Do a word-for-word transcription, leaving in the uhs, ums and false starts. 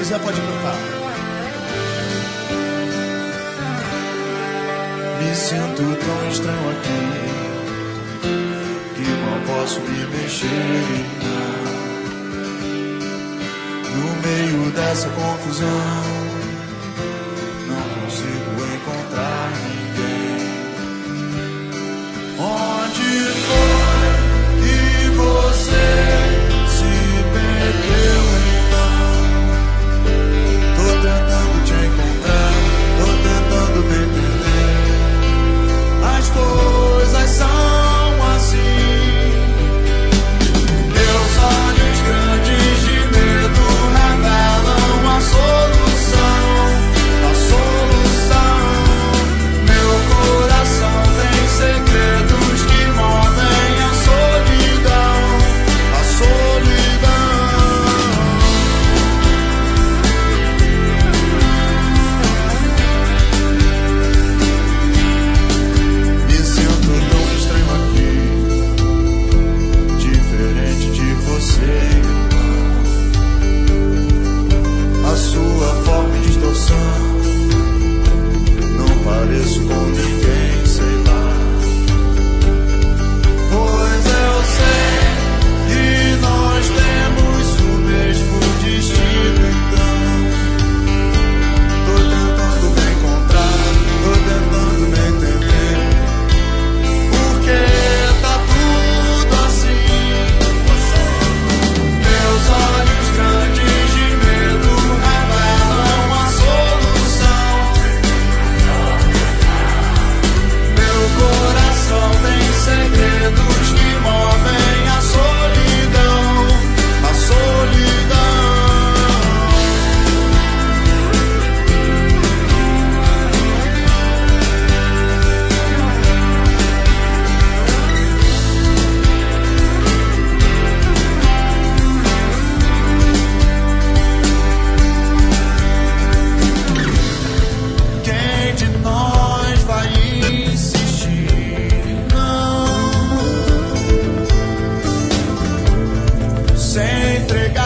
quiser pode cantar. Me sinto tão estranho aqui que mal posso me mexer. No meio dessa confusão não consigo encontrar ninguém. Onde foi que você se perdeu então? Tô tentando te encontrar, tô tentando me entender. As coisas são assim. Meus olhos grandes de medo revelam a solução, a solução. Meu coração tem segredos que movem a solidão, a solidão. Me sinto tão estranho aqui, diferente de você. A sua forma de distorção, não pareço com ninguém, sei lá. Pois eu sei que nós temos o mesmo destino, então tô tentando me encontrar, tô tentando me entender. Porque tá tudo assim. Meus olhos grandes de medo revelam a solução. Meu coração tem segredos que movem a solidão, a solidão. Quem de nós vai insistir? Não, sem entregar